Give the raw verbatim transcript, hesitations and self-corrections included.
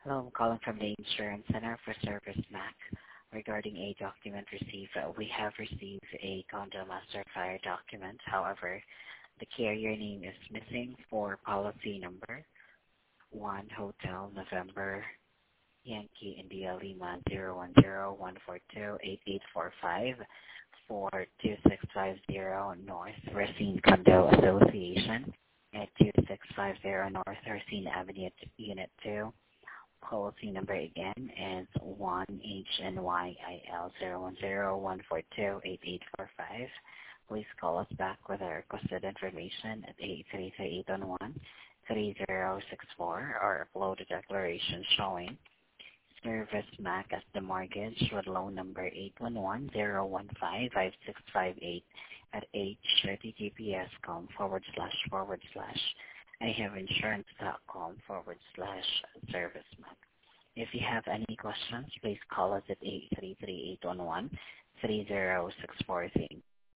Hello, I'm calling from the Insurance Center for Service Mac regarding a document received. Uh, We have received a condo master fire document. However, the carrier name is missing for policy number one Hotel November Yankee India Lima zero one zero one four two eight eight four five for two six five zero North Racine Condo Association at two six five zero North Racine Avenue, Unit two. Policy number again is one H N Y I L zero one zero one four two eight eight four five. Please call us back with our requested information at eight three three eight one one three zero six four or upload a declaration showing Service Mac as the mortgage with loan number eight one one zero one five five six five eight at https.com forward slash forward slash I have insurance.com forward slash service mac. If you have any questions, please call us at eight three three eight one one three zero six four three.